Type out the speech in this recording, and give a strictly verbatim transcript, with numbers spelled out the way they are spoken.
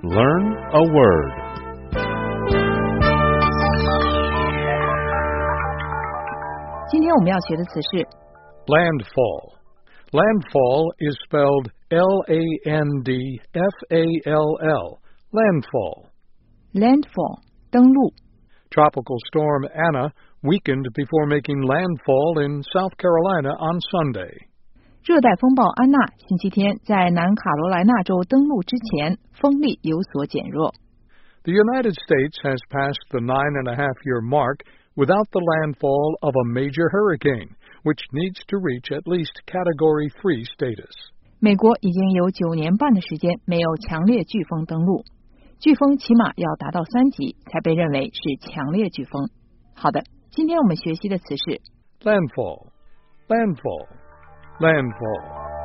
Learn a word. Landfall. Landfall is spelled L A N D F A L L. Landfall. Landfall, 登陆。 Tropical storm Anna weakened before making landfall in South Carolina on Sunday. 热带风暴安娜星期天在南卡罗来纳州登陆之前，风力有所减弱。 The United States has passed the nine and a half year mark without the landfall of a major hurricane, which needs to reach at least Category three status. 美国已经有九年半的时间没有强烈飓风登陆，飓风起码要达到三级才被认为是强烈飓风。好的，今天我们学习的词是 landfall, landfall, landfall.